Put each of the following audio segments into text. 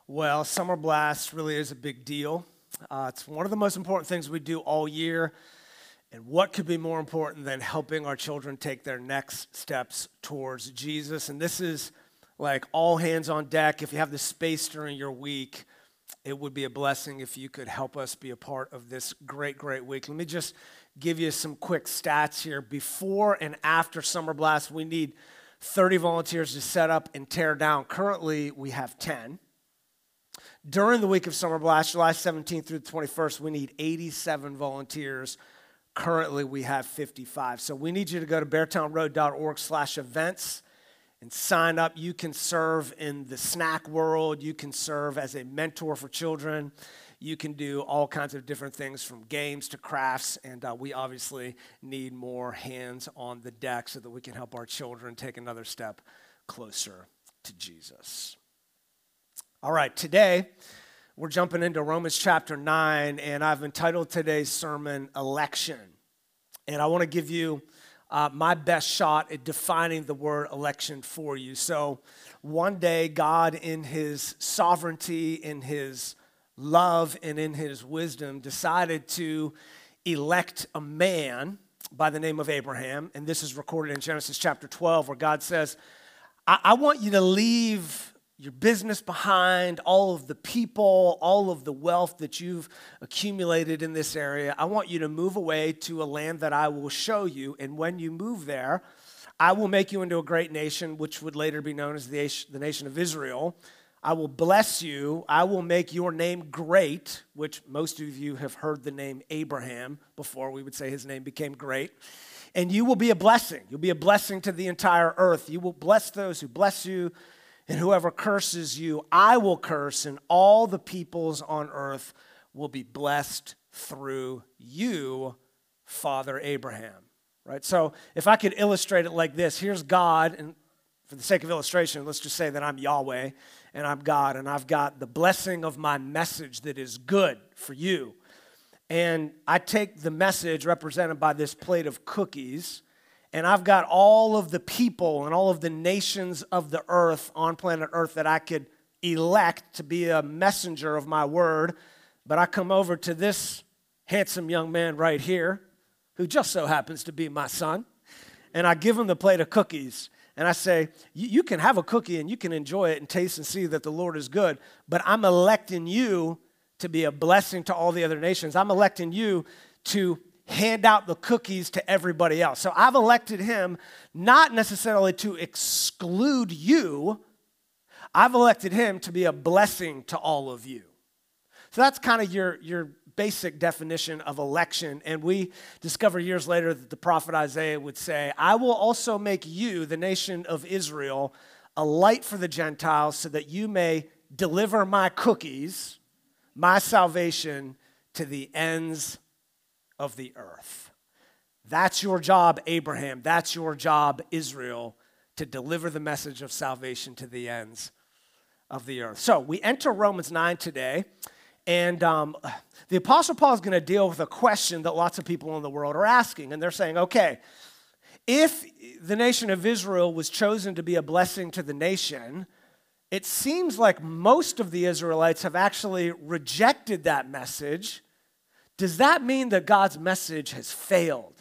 Well, Summer Blast really is a big deal. It's one of the most important things we do all year. And what could be more important than helping our children take their next steps towards Jesus? And this is like all hands on deck. If you have the space during your week, it would be a blessing if you could help us be a part of this great week. Let me just give you some quick stats here. Before and after Summer Blast, we need 30 volunteers to set up and tear down. Currently, we have 10. During the week of Summer Blast, July 17th through the 21st, we need 87 volunteers. Currently, we have 55. So we need you to go to beartownroad.org/events and sign up. You can serve in the snack world. You can serve as a mentor for children. You can do all kinds of different things from games to crafts. And we obviously need more hands on the deck so that we can help our children take another step closer to Jesus. All right, today we're jumping into Romans chapter 9, and I've entitled today's sermon, Election. And I want to give you my best shot at defining the word election for you. So one day, God, in his sovereignty, in his love, and in his wisdom, decided to elect a man by the name of Abraham. And this is recorded in Genesis chapter 12, where God says, I want you to leave your business behind, all of the people, all of the wealth that you've accumulated in this area. I want you to move away to a land that I will show you. And when you move there, I will make you into a great nation, which would later be known as the nation of Israel. I will bless you. I will make your name great, which most of you have heard the name Abraham before. We would say his name became great. And you will be a blessing. You'll be a blessing to the entire earth. You will bless those who bless you. And whoever curses you, I will curse, and all the peoples on earth will be blessed through you, Father Abraham. Right? So if I could illustrate it like this, here's God, and for the sake of illustration, let's just say that I'm Yahweh, and I'm God, and I've got the blessing of my message that is good for you. And I take the message represented by this plate of cookies, and I've got all of the people and all of the nations of the earth on planet Earth that I could elect to be a messenger of my word. But I come over to this handsome young man right here, who just so happens to be my son, and I give him the plate of cookies. And I say, you can have a cookie and you can enjoy it and taste and see that the Lord is good, but I'm electing you to be a blessing to all the other nations. I'm electing you to hand out the cookies to everybody else. So I've elected him not necessarily to exclude you. I've elected him to be a blessing to all of you. So that's kind of your basic definition of election. And we discover years later that the prophet Isaiah would say, I will also make you, the nation of Israel, a light for the Gentiles so that you may deliver my cookies, my salvation, to the ends of the earth. That's your job, Abraham. That's your job, Israel, to deliver the message of salvation to the ends of the earth. So we enter Romans 9 today, and the Apostle Paul is going to deal with a question that lots of people in the world are asking, and they're saying, okay, if the nation of Israel was chosen to be a blessing to the nation, it seems like most of the Israelites have actually rejected that message. Does that mean that God's message has failed?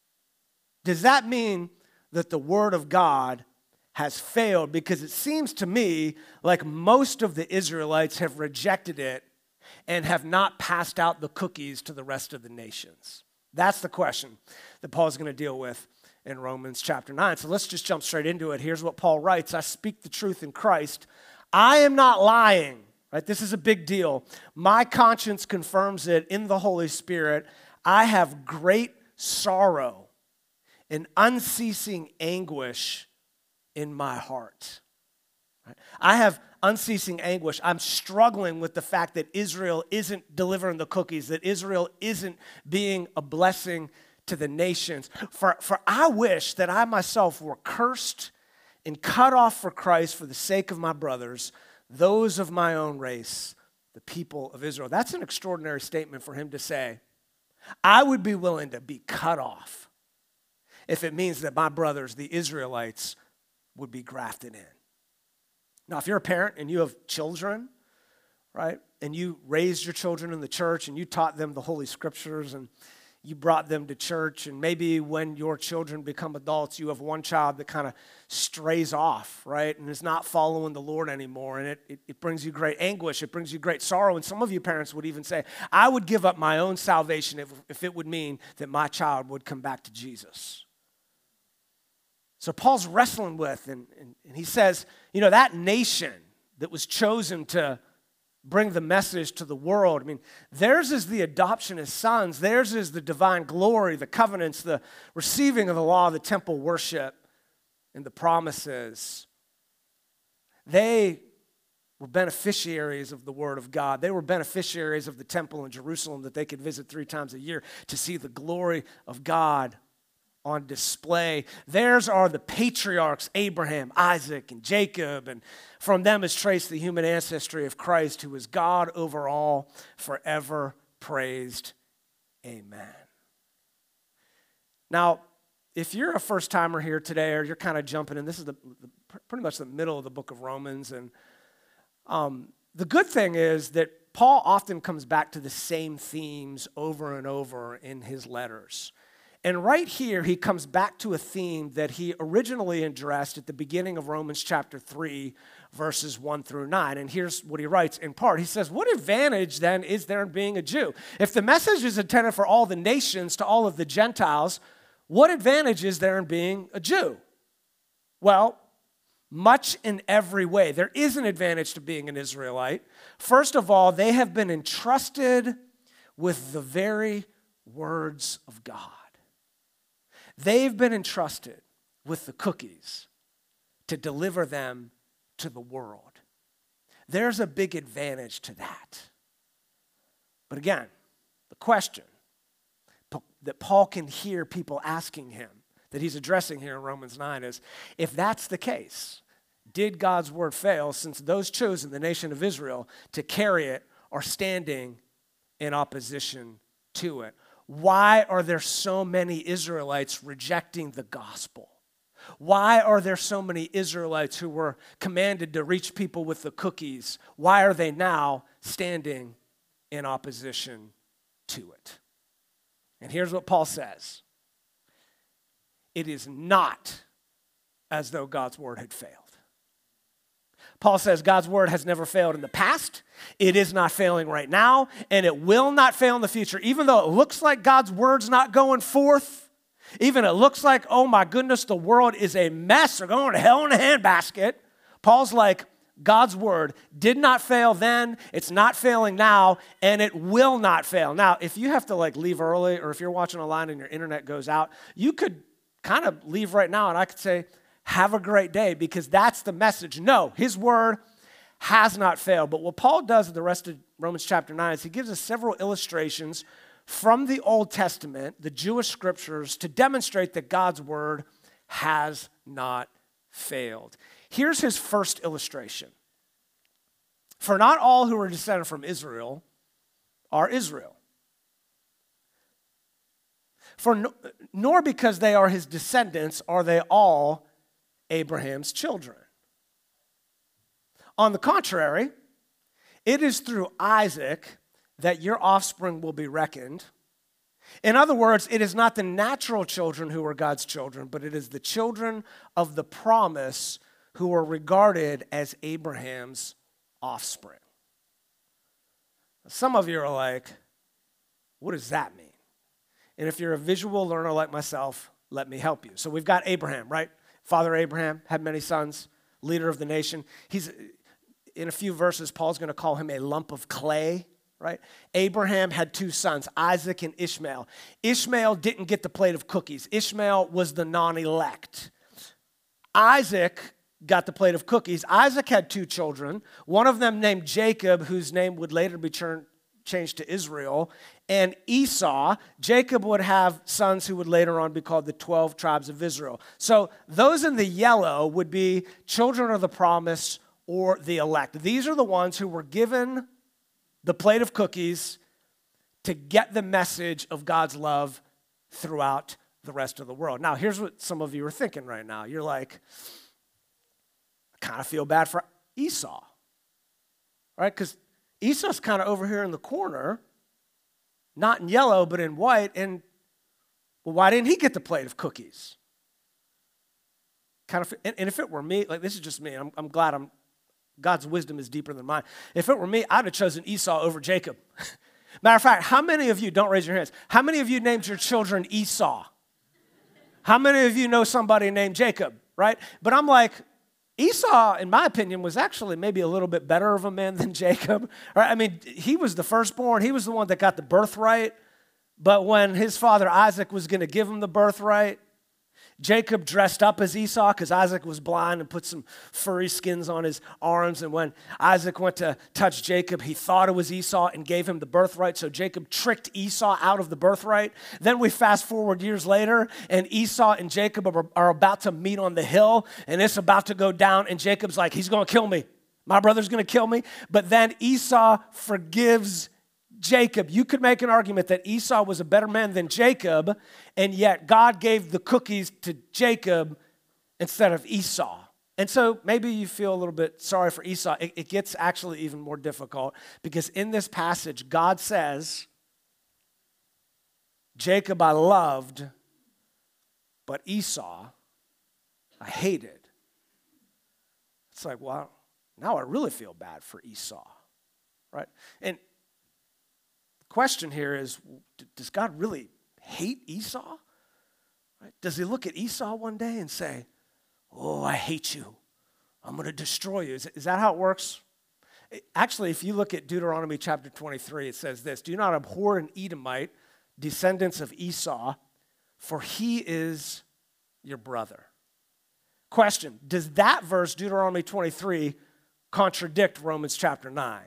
Does that mean that the word of God has failed? Because it seems to me like most of the Israelites have rejected it and have not passed out the cookies to the rest of the nations. That's the question that Paul is going to deal with in Romans chapter 9. So let's just jump straight into it. Here's what Paul writes. I speak the truth in Christ. I am not lying. Right, this is a big deal. My conscience confirms it in the Holy Spirit. I have great sorrow and unceasing anguish in my heart. Right? I have unceasing anguish. I'm struggling with the fact that Israel isn't delivering the cookies, that Israel isn't being a blessing to the nations. For I wish that I myself were cursed and cut off for Christ for the sake of my brothers, those of my own race, the people of Israel. That's an extraordinary statement for him to say. I would be willing to be cut off if it means that my brothers, the Israelites, would be grafted in. Now, if you're a parent and you have children, right? And you raised your children in the church and you taught them the Holy Scriptures and you brought them to church, and maybe when your children become adults, you have one child that kind of strays off, right, and is not following the Lord anymore, and it brings you great anguish, it brings you great sorrow, and some of you parents would even say, I would give up my own salvation if it would mean that my child would come back to Jesus. So Paul's wrestling with, and he says, that nation that was chosen to bring the message to the world. I mean, theirs is the adoption as sons. Theirs is the divine glory, the covenants, the receiving of the law, the temple worship, and the promises. They were beneficiaries of the word of God. They were beneficiaries of the temple in Jerusalem that they could visit 3 times a year to see the glory of God on display. Theirs are the patriarchs, Abraham, Isaac, and Jacob, and from them is traced the human ancestry of Christ, who is God over all, forever praised. Amen. Now, if you're a first-timer here today, or you're kind of jumping in, this is pretty much the middle of the book of Romans, and the good thing is that Paul often comes back to the same themes over and over in his letters. And right here, he comes back to a theme that he originally addressed at the beginning of Romans chapter 3, verses 1 through 9. And here's what he writes in part. He says, what advantage then is there in being a Jew? If the message is intended for all the nations, to all of the Gentiles, what advantage is there in being a Jew? Well, much in every way. There is an advantage to being an Israelite. First of all, they have been entrusted with the very words of God. They've been entrusted with the cookies to deliver them to the world. There's a big advantage to that. But again, the question that Paul can hear people asking him, that he's addressing here in Romans 9 is, if that's the case, did God's word fail since those chosen, the nation of Israel, to carry it are standing in opposition to it? Why are there so many Israelites rejecting the gospel? Why are there so many Israelites who were commanded to reach people with the cookies? Why are they now standing in opposition to it? And here's what Paul says. It is not as though God's word had failed. Paul says God's word has never failed in the past, it is not failing right now, and it will not fail in the future. Even though it looks like God's word's not going forth, even it looks like, oh my goodness, the world is a mess, or going to hell in a handbasket, Paul's like, God's word did not fail then, it's not failing now, and it will not fail. Now, if you have to leave early, or if you're watching online and your internet goes out, you could kind of leave right now, and I could say, have a great day, because that's the message. No, his word has not failed. But what Paul does in the rest of Romans chapter 9 is he gives us several illustrations from the Old Testament, the Jewish scriptures, to demonstrate that God's word has not failed. Here's his first illustration. For not all who are descended from Israel are Israel. Nor because they are his descendants are they all Abraham's children. On the contrary, it is through Isaac that your offspring will be reckoned. In other words, it is not the natural children who are God's children, but it is the children of the promise who are regarded as Abraham's offspring. Some of you are like, what does that mean? And if you're a visual learner like myself, let me help you. So we've got Abraham, right? Father Abraham had many sons, leader of the nation. He's, in a few verses, Paul's going to call him a lump of clay, right? Abraham had 2 sons, Isaac and Ishmael. Ishmael didn't get the plate of cookies. Ishmael was the non-elect. Isaac got the plate of cookies. Isaac had 2 children, one of them named Jacob, whose name would later be changed to Israel, and Esau. Jacob would have sons who would later on be called the 12 tribes of Israel. So those in the yellow would be children of the promise or the elect. These are the ones who were given the plate of cookies to get the message of God's love throughout the rest of the world. Now, here's what some of you are thinking right now. You're like, I kind of feel bad for Esau, right? Because Esau's kind of over here in the corner, not in yellow, but in white, and well, why didn't he get the plate of cookies? And if it were me, like this is just me, I'm glad God's wisdom is deeper than mine. If it were me, I'd have chosen Esau over Jacob. Matter of fact, how many of you, don't raise your hands, how many of you named your children Esau? How many of you know somebody named Jacob, right? But I'm like, Esau, in my opinion, was actually maybe a little bit better of a man than Jacob. Right? I mean, he was the firstborn. He was the one that got the birthright. But when his father Isaac was going to give him the birthright, Jacob dressed up as Esau because Isaac was blind and put some furry skins on his arms. And when Isaac went to touch Jacob, he thought it was Esau and gave him the birthright. So Jacob tricked Esau out of the birthright. Then we fast forward years later, and Esau and Jacob are about to meet on the hill, and it's about to go down. And Jacob's like, he's going to kill me. My brother's going to kill me. But then Esau forgives Jacob. You could make an argument that Esau was a better man than Jacob, and yet God gave the cookies to Jacob instead of Esau. And so maybe you feel a little bit sorry for Esau. It gets actually even more difficult because in this passage, God says, Jacob I loved, but Esau I hated. It's like, well, now I really feel bad for Esau, right? And question here is, does God really hate Esau? Right? Does he look at Esau one day and say, oh, I hate you. I'm going to destroy you. Is that how it works? Actually, if you look at Deuteronomy chapter 23, it says this, do not abhor an Edomite, descendants of Esau, for he is your brother. Question, does that verse, Deuteronomy 23, contradict Romans chapter 9?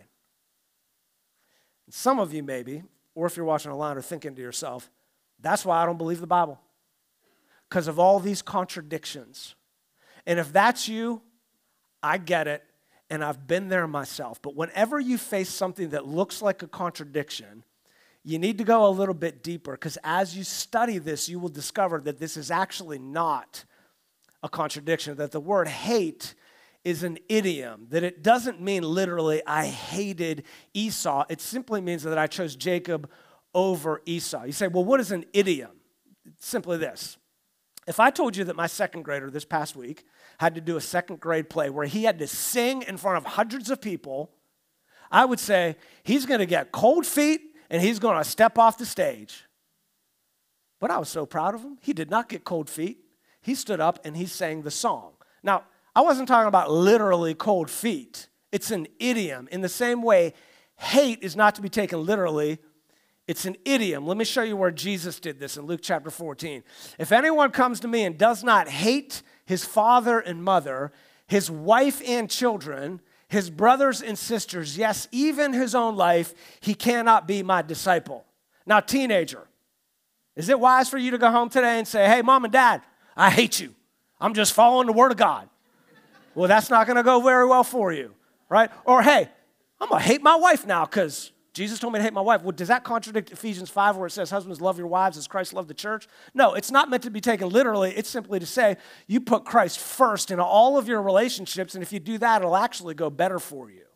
Some of you maybe, or if you're watching online, are thinking to yourself, that's why I don't believe the Bible, because of all these contradictions. And if that's you, I get it, and I've been there myself. But whenever you face something that looks like a contradiction, you need to go a little bit deeper, because as you study this, you will discover that this is actually not a contradiction, that the word hate is an idiom, that it doesn't mean literally, I hated Esau. It simply means that I chose Jacob over Esau. You say, well, what is an idiom? It's simply this. If I told you that my second grader this past week had to do a second grade play where he had to sing in front of hundreds of people, I would say he's going to get cold feet and he's going to step off the stage. But I was so proud of him. He did not get cold feet. He stood up and he sang the song. Now, I wasn't talking about literally cold feet. It's an idiom. In the same way, hate is not to be taken literally. It's an idiom. Let me show you where Jesus did this in Luke chapter 14. If anyone comes to me and does not hate his father and mother, his wife and children, his brothers and sisters, yes, even his own life, he cannot be my disciple. Now, teenager, is it wise for you to go home today and say, hey, mom and dad, I hate you. I'm just following the word of God. Well, that's not going to go very well for you, right? Or, hey, I'm going to hate my wife now because Jesus told me to hate my wife. Well, does that contradict Ephesians 5 where it says, husbands, love your wives as Christ loved the church? No, it's not meant to be taken literally. It's simply to say you put Christ first in all of your relationships, and if you do that, it'll actually go better for you.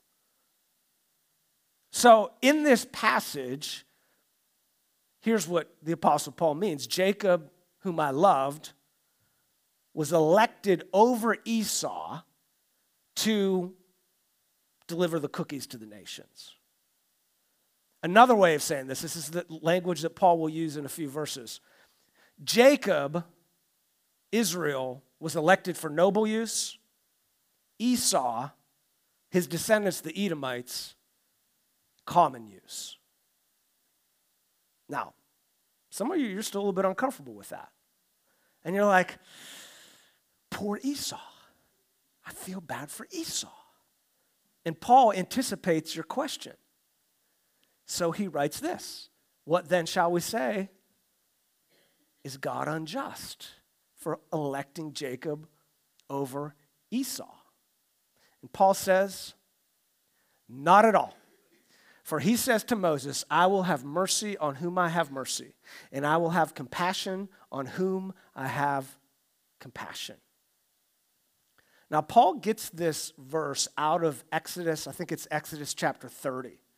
So in this passage, here's what the Apostle Paul means. Jacob, whom I loved, was elected over Esau to deliver the cookies to the nations. Another way of saying this is the language that Paul will use in a few verses. Jacob, Israel, was elected for noble use. Esau, his descendants, the Edomites, common use. Now, some of you, you're still a little bit uncomfortable with that. And you're like, poor Esau. I feel bad for Esau. And Paul anticipates your question. So he writes this. What then shall we say? Is God unjust for electing Jacob over Esau? And Paul says, not at all. For he says to Moses, I will have mercy on whom I have mercy, and I will have compassion on whom I have compassion. Now, Paul gets this verse out of Exodus, I think it's Exodus chapter 30.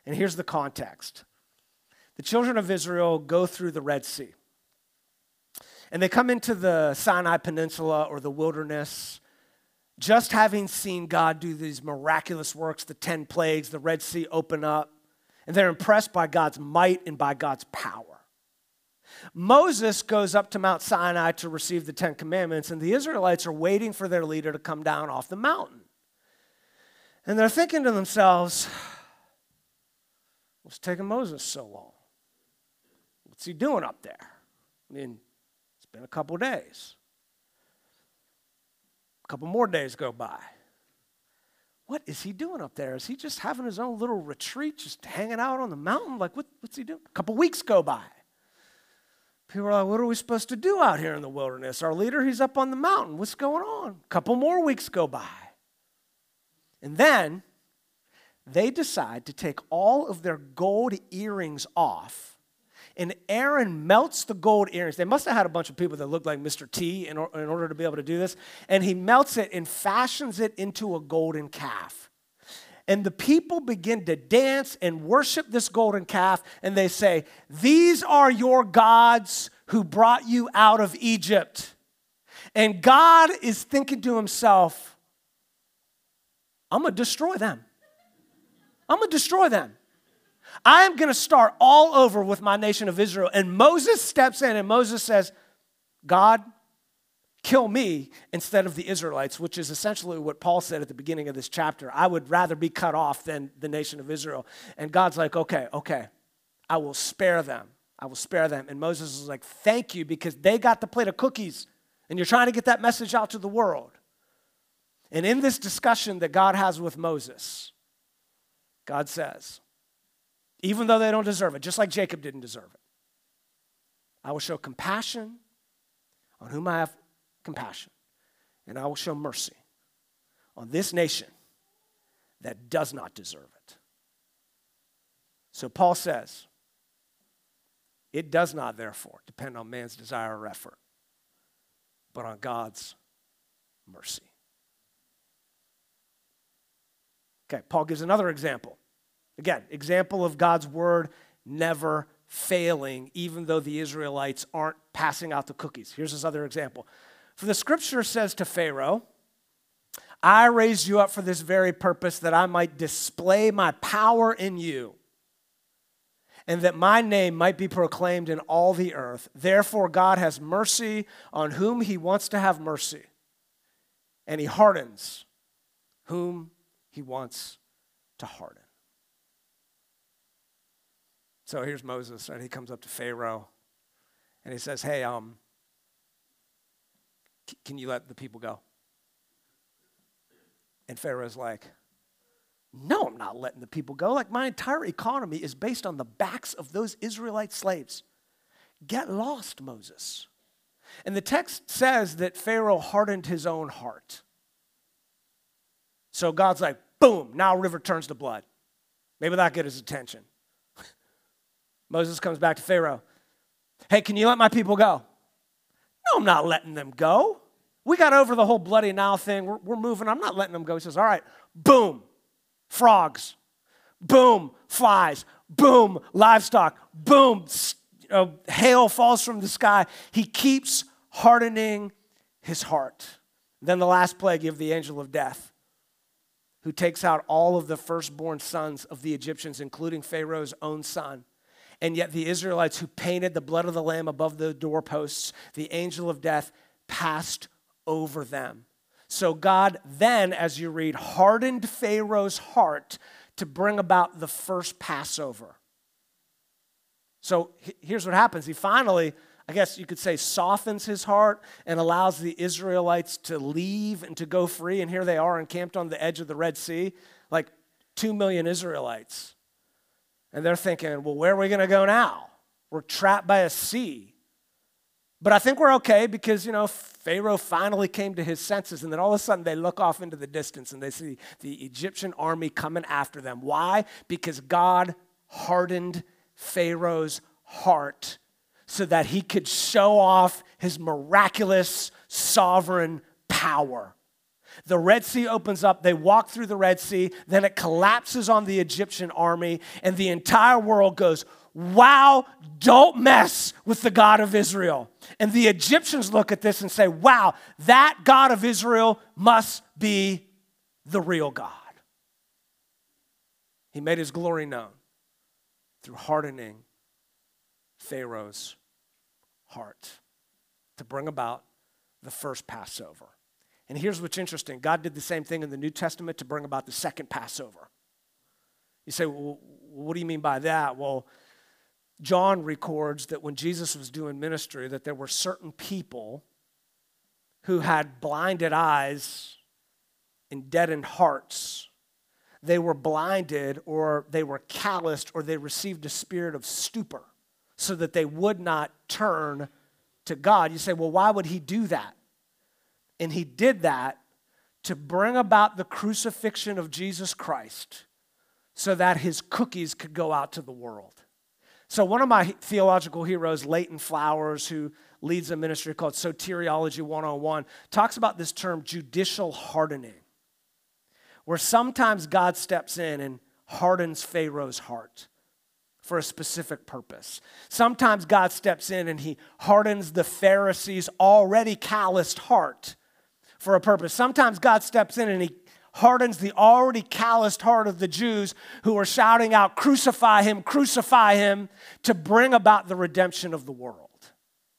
And here's the context. The children of Israel go through the Red Sea. And they come into the Sinai Peninsula or the wilderness, just having seen God do these miraculous works, the 10 plagues, the Red Sea open up. And they're impressed by God's might and by God's power. Moses goes up to Mount Sinai to receive the 10 commandments, and the Israelites are waiting for their leader to come down off the mountain. And they're thinking to themselves, what's taking Moses so long? What's he doing up there? I mean, it's been a couple days. A couple more days go by. What is he doing up there? Is he just having his own little retreat, just hanging out on the mountain? Like, what's he doing? A couple weeks go by. People are like, what are we supposed to do out here in the wilderness? Our leader, he's up on the mountain. What's going on? A couple more weeks go by. And then they decide to take all of their gold earrings off, and Aaron melts the gold earrings. They must have had a bunch of people that looked like Mr. T in order to be able to do this. And he melts it and fashions it into a golden calf. And the people begin to dance and worship this golden calf, and they say, these are your gods who brought you out of Egypt. And God is thinking to himself, I'm going to destroy them. I'm going to destroy them. I am going to start all over with my nation of Israel. And Moses steps in, and Moses says, God, kill me instead of the Israelites, which is essentially what Paul said at the beginning of this chapter. I would rather be cut off than the nation of Israel. And God's like, okay, I will spare them. I will spare them. And Moses is like, thank you, because they got the plate of cookies, and you're trying to get that message out to the world. And in this discussion that God has with Moses, God says, even though they don't deserve it, just like Jacob didn't deserve it, I will show compassion on whom I have compassion, and I will show mercy on this nation that does not deserve it. So Paul says, it does not, therefore, depend on man's desire or effort, but on God's mercy. Okay, Paul gives another example. Again, example of God's word never failing, even though the Israelites aren't passing out the cookies. Here's this other example. For the scripture says to Pharaoh, I raised you up for this very purpose, that I might display my power in you, and that my name might be proclaimed in all the earth. Therefore, God has mercy on whom he wants to have mercy, and he hardens whom he wants to harden. So here's Moses, right? He comes up to Pharaoh, and he says, hey, can you let the people go? And Pharaoh's like, no, I'm not letting the people go. Like, my entire economy is based on the backs of those Israelite slaves. Get lost, Moses. And the text says that Pharaoh hardened his own heart. So God's like, boom, now a river turns to blood. Maybe that'll get his attention. Moses comes back to Pharaoh. Hey, can you let my people go? No, I'm not letting them go. We got over the whole bloody Nile thing. We're moving. I'm not letting them go. He says, all right, boom, frogs. Boom, flies. Boom, livestock. Boom, hail falls from the sky. He keeps hardening his heart. Then the last plague, you have the angel of death, who takes out all of the firstborn sons of the Egyptians, including Pharaoh's own son. And yet the Israelites who painted the blood of the lamb above the doorposts, the angel of death passed over them. So God then, as you read, hardened Pharaoh's heart to bring about the first Passover. So here's what happens. He finally, I guess you could say, softens his heart and allows the Israelites to leave and to go free. And here they are encamped on the edge of the Red Sea, like 2 million Israelites. And they're thinking, well, where are we going to go now? We're trapped by a sea. But I think we're okay because, Pharaoh finally came to his senses, and then all of a sudden they look off into the distance and they see the Egyptian army coming after them. Why? Because God hardened Pharaoh's heart so that he could show off his miraculous sovereign power. The Red Sea opens up, they walk through the Red Sea, then it collapses on the Egyptian army, and the entire world goes, wow, don't mess with the God of Israel. And the Egyptians look at this and say, wow, that God of Israel must be the real God. He made his glory known through hardening Pharaoh's heart to bring about the first Passover. And here's what's interesting. God did the same thing in the New Testament to bring about the second Passover. You say, well, what do you mean by that? Well, John records that when Jesus was doing ministry, that there were certain people who had blinded eyes and deadened hearts. They were blinded, or they were calloused, or they received a spirit of stupor so that they would not turn to God. You say, well, why would he do that? And he did that to bring about the crucifixion of Jesus Christ so that his cookies could go out to the world. So one of my theological heroes, Leighton Flowers, who leads a ministry called Soteriology 101, talks about this term judicial hardening, where sometimes God steps in and hardens Pharaoh's heart for a specific purpose. Sometimes God steps in and he hardens the Pharisees' already calloused heart for a purpose. Sometimes God steps in and he hardens the already calloused heart of the Jews who are shouting out, crucify him, to bring about the redemption of the world.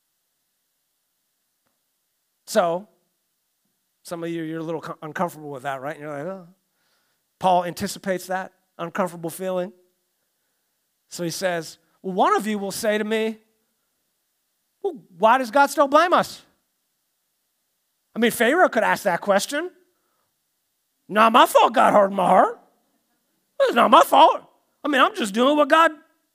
So, some of you, you're a little uncomfortable with that, right? And you're like, oh. Paul anticipates that uncomfortable feeling. So he says, well, one of you will say to me, well, why does God still blame us? I mean, Pharaoh could ask that question. Not my fault God hardened my heart. It's not my fault. I mean, I'm just doing what God,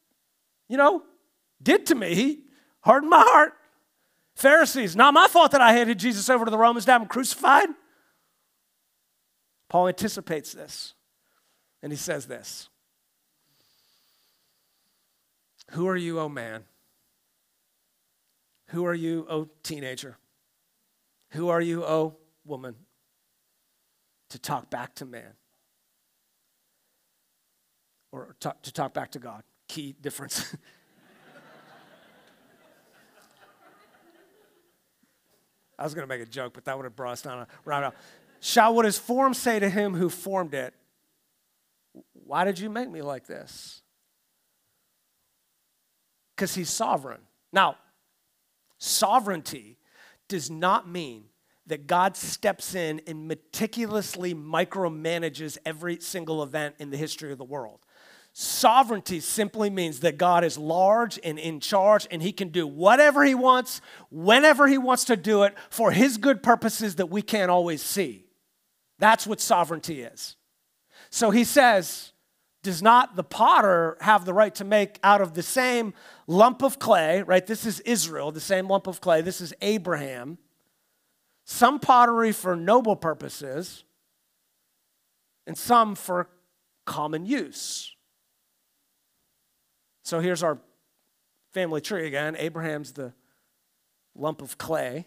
did to me. He hardened my heart. Pharisees, not my fault that I handed Jesus over to the Romans to have him crucified. Paul anticipates this, and he says this. Who are you, O man? Who are you, O teenager? Who are you, O woman, to talk back to man? Or to talk back to God. Key difference. I was going to make a joke, but that would have brought us down right out. Shall what is formed say to him who formed it, why did you make me like this? Because he's sovereign. Now, sovereignty does not mean that God steps in and meticulously micromanages every single event in the history of the world. Sovereignty simply means that God is large and in charge, and he can do whatever he wants, whenever he wants to do it, for his good purposes that we can't always see. That's what sovereignty is. So he says, does not the potter have the right to make out of the same lump of clay, right? This is Israel, the same lump of clay. This is Abraham. Some pottery for noble purposes and some for common use. So here's our family tree again. Abraham's the lump of clay.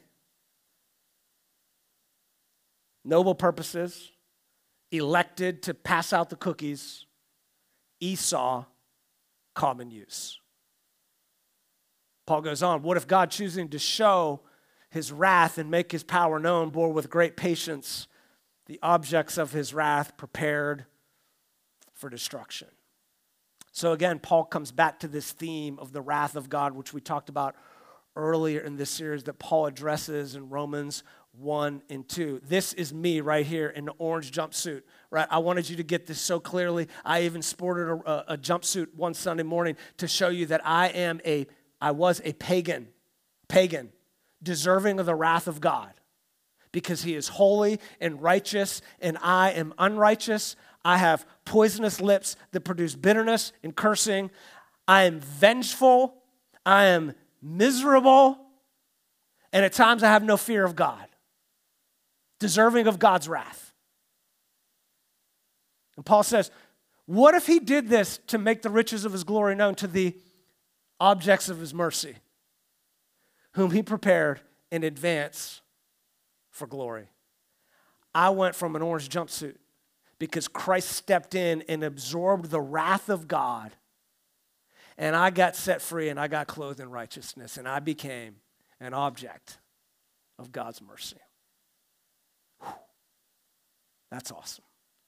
Noble purposes, elected to pass out the cookies. Esau, common use. Paul goes on, what if God, choosing to show his wrath and make his power known, bore with great patience the objects of his wrath prepared for destruction? So again, Paul comes back to this theme of the wrath of God, which we talked about earlier in this series that Paul addresses in Romans 1 and 2. This is me right here in the orange jumpsuit, right? I wanted you to get this so clearly. I even sported a jumpsuit one Sunday morning to show you that I was a pagan, deserving of the wrath of God because he is holy and righteous and I am unrighteous. I have poisonous lips that produce bitterness and cursing. I am vengeful. I am miserable. And at times I have no fear of God, deserving of God's wrath. And Paul says, what if he did this to make the riches of his glory known to the objects of his mercy, whom he prepared in advance for glory? I went from an orange jumpsuit because Christ stepped in and absorbed the wrath of God. And I got set free and I got clothed in righteousness and I became an object of God's mercy. Whew. That's awesome.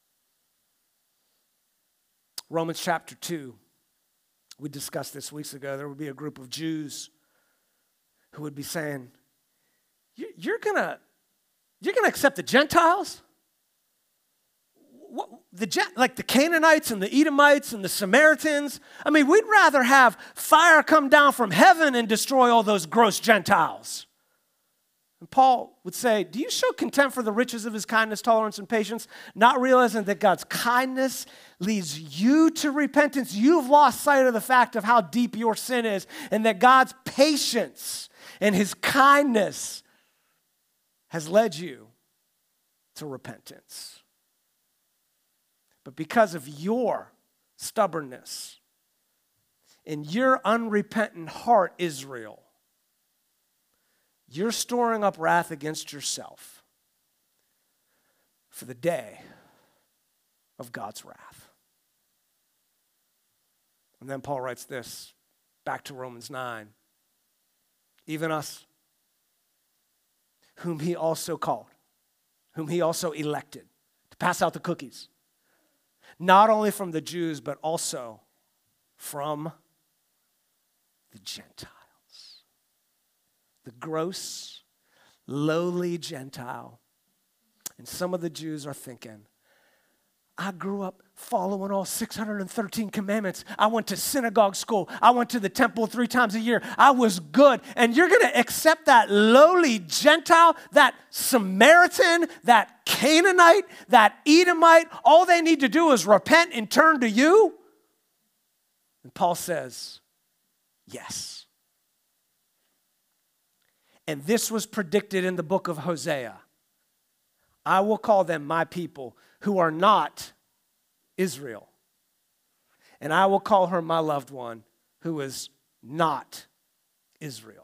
Romans chapter 2, we discussed this weeks ago. There would be a group of Jews who would be saying, you're gonna accept the Gentiles? Like the Canaanites and the Edomites and the Samaritans? I mean, we'd rather have fire come down from heaven and destroy all those gross Gentiles. And Paul would say, do you show contempt for the riches of his kindness, tolerance, and patience, not realizing that God's kindness leads you to repentance? You've lost sight of the fact of how deep your sin is, and that God's patience and his kindness has led you to repentance. But because of your stubbornness and your unrepentant heart, Israel, you're storing up wrath against yourself for the day of God's wrath. And then Paul writes this, back to Romans 9. Even us, whom he also called, whom he also elected to pass out the cookies, not only from the Jews, but also from the Gentiles. The gross, lowly Gentile. And some of the Jews are thinking, I grew up following all 613 commandments. I went to synagogue school. I went to the temple 3 times a year. I was good. And you're going to accept that lowly Gentile, that Samaritan, that Canaanite, that Edomite? All they need to do is repent and turn to you? And Paul says, yes. And this was predicted in the book of Hosea. I will call them my people who are not Israel. And I will call her my loved one who is not Israel.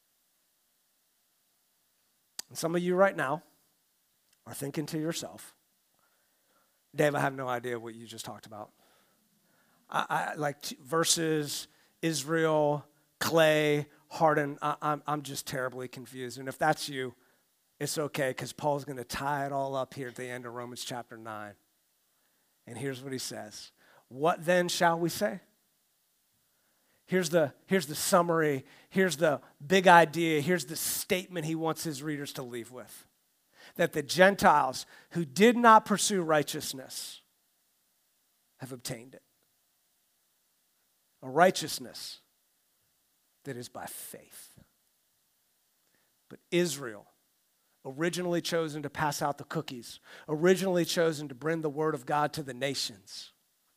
And some of you right now are thinking to yourself, Dave, I have no idea what you just talked about. I like verses, Israel, clay, hardened. I'm just terribly confused. And if that's you, it's okay, because Paul's going to tie it all up here at the end of Romans chapter 9. And here's what he says. What then shall we say? Here's the summary. Here's the big idea. Here's the statement he wants his readers to leave with. That the Gentiles who did not pursue righteousness have obtained it. A righteousness that is by faith. But Israel, originally chosen to pass out the cookies, originally chosen to bring the word of God to the nations,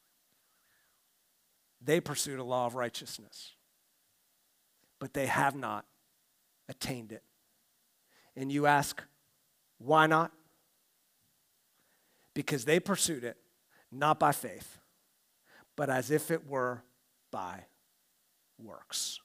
they pursued a law of righteousness, but they have not attained it. And you ask, why not? Because they pursued it not by faith, but as if it were by works.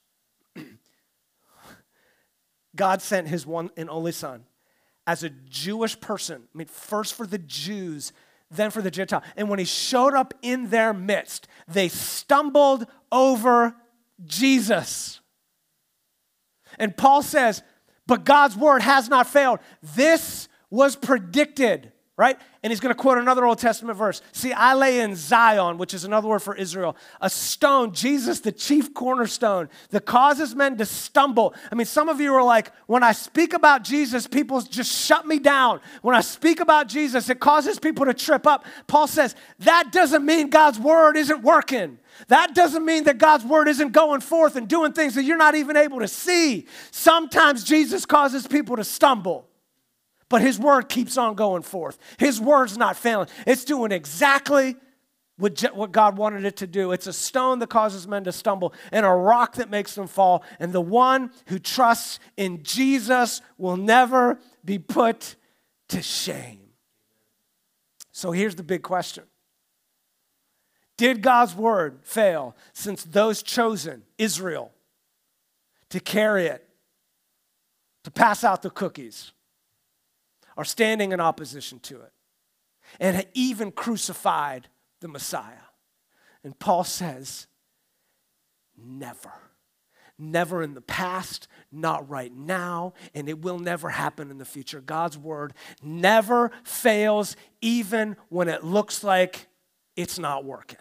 God sent his one and only Son as a Jewish person, I mean, first for the Jews, then for the Gentile. And when he showed up in their midst, they stumbled over Jesus. And Paul says, but God's word has not failed. This was predicted, right? And he's going to quote another Old Testament verse. See, I lay in Zion, which is another word for Israel, a stone, Jesus, the chief cornerstone, that causes men to stumble. I mean, some of you are like, when I speak about Jesus, people just shut me down. When I speak about Jesus, it causes people to trip up. Paul says, that doesn't mean God's word isn't working. That doesn't mean that God's word isn't going forth and doing things that you're not even able to see. Sometimes Jesus causes people to stumble. But his word keeps on going forth. His word's not failing. It's doing exactly what God wanted it to do. It's a stone that causes men to stumble and a rock that makes them fall. And the one who trusts in Jesus will never be put to shame. So here's the big question. Did God's word fail since those chosen, Israel, to carry it, to pass out the cookies, are standing in opposition to it and even crucified the Messiah. And Paul says, never. Never in the past, not right now, and it will never happen in the future. God's word never fails, even when it looks like it's not working.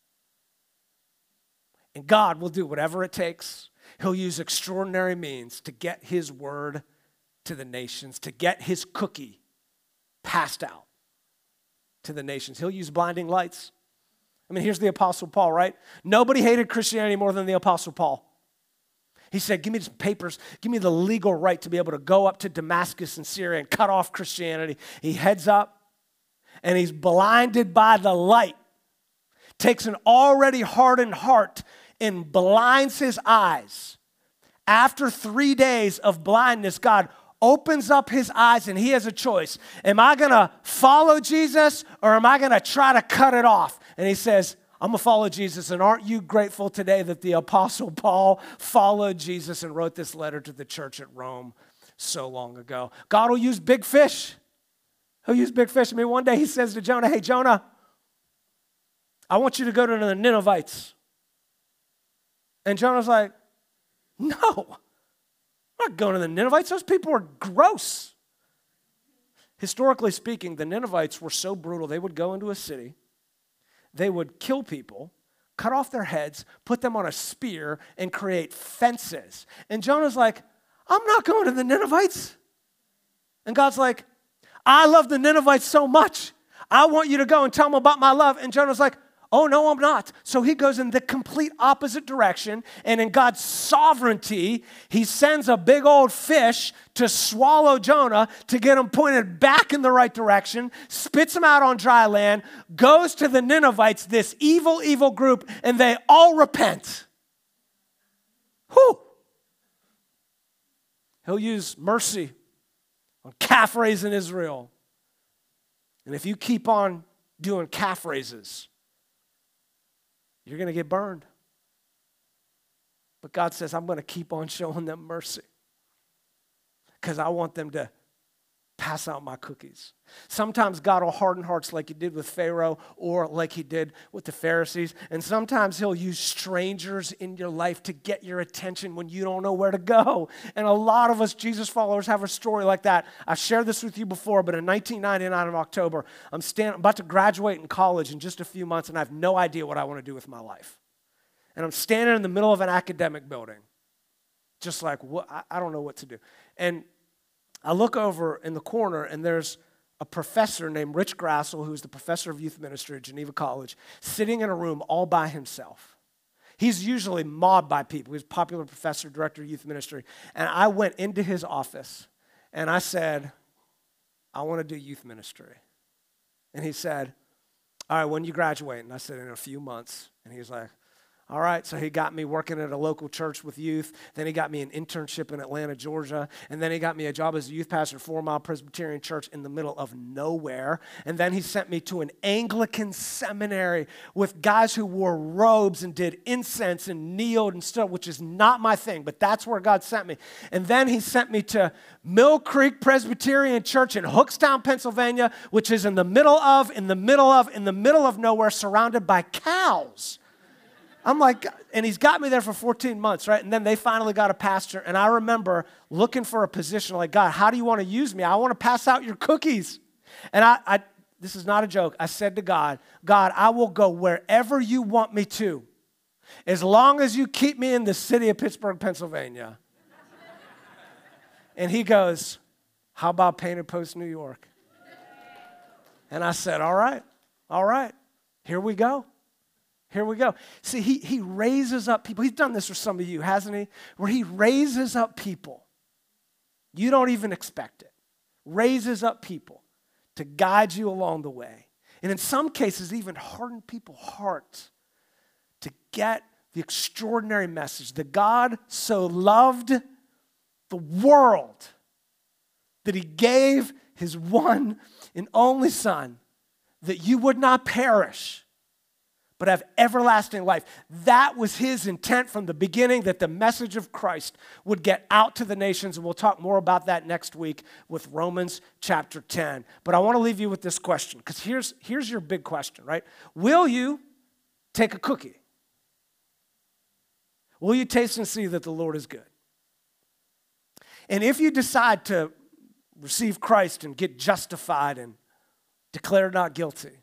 And God will do whatever it takes. He'll use extraordinary means to get his word to the nations, to get his cookie passed out to the nations. He'll use blinding lights. I mean, here's the Apostle Paul, right? Nobody hated Christianity more than the Apostle Paul. He said, give me some papers, give me the legal right to be able to go up to Damascus in Syria and cut off Christianity. He heads up and he's blinded by the light, takes an already hardened heart and blinds his eyes. After 3 days of blindness, God opens up his eyes and he has a choice. Am I going to follow Jesus or am I going to try to cut it off? And he says, I'm going to follow Jesus. And aren't you grateful today that the Apostle Paul followed Jesus and wrote this letter to the church at Rome so long ago? God will use big fish. He'll use big fish. I mean, one day he says to Jonah, hey, Jonah, I want you to go to the Ninevites. And Jonah's like, no, I'm not going to the Ninevites. Those people are gross. Historically speaking, the Ninevites were so brutal, they would go into a city, they would kill people, cut off their heads, put them on a spear, and create fences. And Jonah's like, I'm not going to the Ninevites. And God's like, I love the Ninevites so much. I want you to go and tell them about my love. And Jonah's like, oh, no, I'm not. So he goes in the complete opposite direction, and in God's sovereignty, he sends a big old fish to swallow Jonah to get him pointed back in the right direction, spits him out on dry land, goes to the Ninevites, this evil, evil group, and they all repent. Whew. He'll use mercy on calf raising Israel. And if you keep on doing calf raises, you're going to get burned. But God says, I'm going to keep on showing them mercy because I want them to pass out my cookies. Sometimes God will harden hearts like he did with Pharaoh or like he did with the Pharisees. And sometimes he'll use strangers in your life to get your attention when you don't know where to go. And a lot of us Jesus followers have a story like that. I've shared this with you before, but in 1999 in October, I'm about to graduate in college in just a few months, and I have no idea what I want to do with my life. And I'm standing in the middle of an academic building, just like, what? I don't know what to do. And I look over in the corner, and there's a professor named Rich Grassel, who's the professor of youth ministry at Geneva College, sitting in a room all by himself. He's usually mobbed by people. He's a popular professor, director of youth ministry. And I went into his office, and I said, I want to do youth ministry. And he said, all right, when you graduate? And I said, in a few months. And he was like, all right, so he got me working at a local church with youth. Then he got me an internship in Atlanta, Georgia. And then he got me a job as a youth pastor at 4 Mile Presbyterian Church in the middle of nowhere. And then he sent me to an Anglican seminary with guys who wore robes and did incense and kneeled and stuff, which is not my thing, but that's where God sent me. And then he sent me to Mill Creek Presbyterian Church in Hookstown, Pennsylvania, which is in the middle of nowhere, surrounded by cows. I'm like, and he's got me there for 14 months, right? And then they finally got a pastor, and I remember looking for a position like, God, how do you want to use me? I want to pass out your cookies. And I this is not a joke. I said to God, I will go wherever you want me to, as long as you keep me in the city of Pittsburgh, Pennsylvania. And he goes, how about Painted Post, New York? And I said, all right, here we go. Here we go. See, he raises up people. He's done this for some of you, hasn't he? Where he raises up people. You don't even expect it. Raises up people to guide you along the way. And in some cases, even harden people's hearts to get the extraordinary message that God so loved the world that he gave his one and only Son, that you would not perish, but but have everlasting life. That was his intent from the beginning, that the message of Christ would get out to the nations, and we'll talk more about that next week with Romans chapter 10. But I want to leave you with this question, because here's your big question, right? Will you take a cookie? Will you taste and see that the Lord is good? And if you decide to receive Christ and get justified and declared not guilty,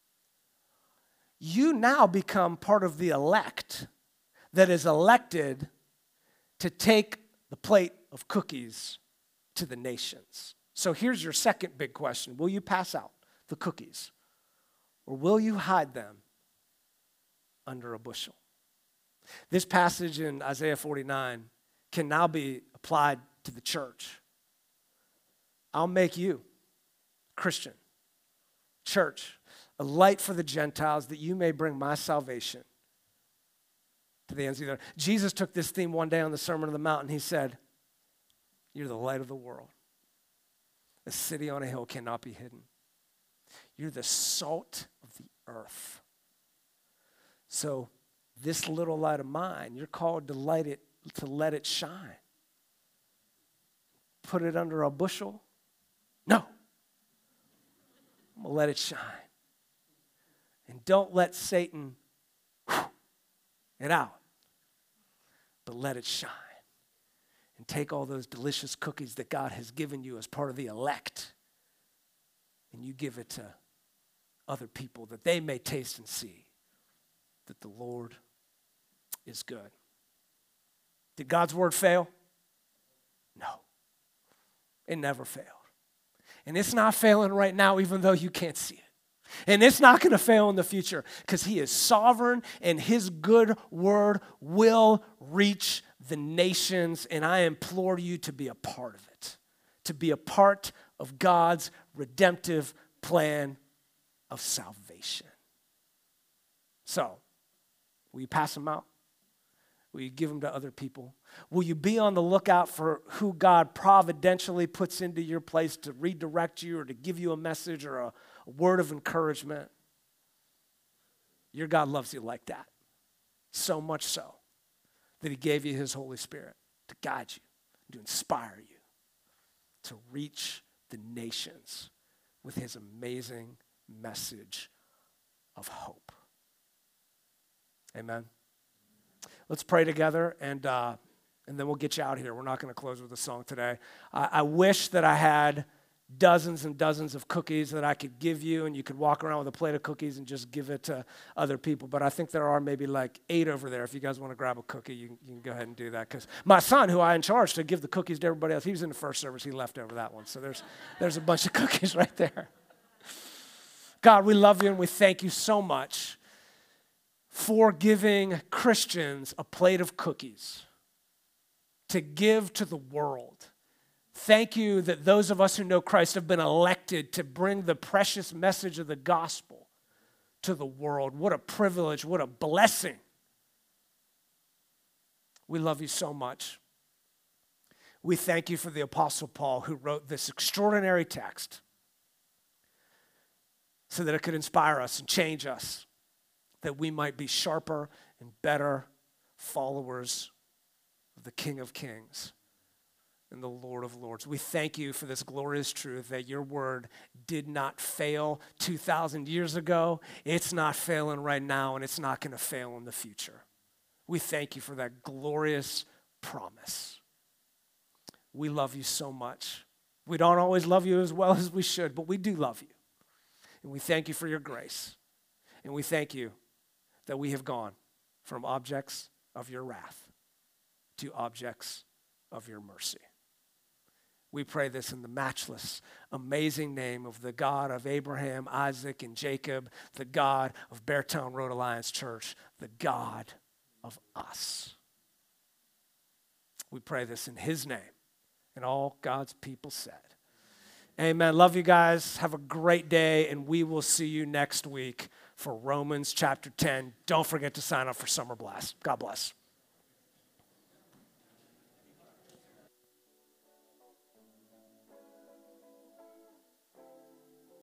you now become part of the elect that is elected to take the plate of cookies to the nations. So here's your second big question. Will you pass out the cookies, or will you hide them under a bushel? This passage in Isaiah 49 can now be applied to the church. I'll make you, Christian, church, a light for the Gentiles, that you may bring my salvation to the ends of the earth. Jesus took this theme one day on the Sermon on the Mount, and he said, you're the light of the world. A city on a hill cannot be hidden. You're the salt of the earth. So this little light of mine, you're called to light it, to let it shine. Put it under a bushel? No. I'm going to let it shine. And don't let Satan it out, but let it shine. And take all those delicious cookies that God has given you as part of the elect, and you give it to other people that they may taste and see that the Lord is good. Did God's word fail? No. It never failed. And it's not failing right now, even though you can't see it. And it's not going to fail in the future, because he is sovereign and his good word will reach the nations. And I implore you to be a part of it, to be a part of God's redemptive plan of salvation. So, will you pass them out? Will you give them to other people? Will you be on the lookout for who God providentially puts into your place to redirect you or to give you a message or a word of encouragement? Your God loves you like that. So much so that he gave you his Holy Spirit to guide you, to inspire you, to reach the nations with his amazing message of hope. Amen. Let's pray together, and then we'll get you out of here. We're not going to close with a song today. I wish that I had dozens and dozens of cookies that I could give you, and you could walk around with a plate of cookies and just give it to other people. But I think there are maybe like 8 over there. If you guys want to grab a cookie, you can go ahead and do that. Because my son, who I in charge to give the cookies to everybody else, he was in the first service. He left over that one. So there's a bunch of cookies right there. God, we love you, and we thank you so much for giving Christians a plate of cookies to give to the world. Thank you that those of us who know Christ have been elected to bring the precious message of the gospel to the world. What a privilege, what a blessing. We love you so much. We thank you for the Apostle Paul, who wrote this extraordinary text so that it could inspire us and change us, that we might be sharper and better followers of the King of Kings and the Lord of Lords. We thank you for this glorious truth that your word did not fail 2,000 years ago. It's not failing right now, and it's not going to fail in the future. We thank you for that glorious promise. We love you so much. We don't always love you as well as we should, but we do love you. And we thank you for your grace. And we thank you that we have gone from objects of your wrath to objects of your mercy. We pray this in the matchless, amazing name of the God of Abraham, Isaac, and Jacob, the God of Beartown Road Alliance Church, the God of us. We pray this in his name, and all God's people said. Amen. Love you guys. Have a great day, and we will see you next week for Romans chapter 10. Don't forget to sign up for Summer Blast. God bless.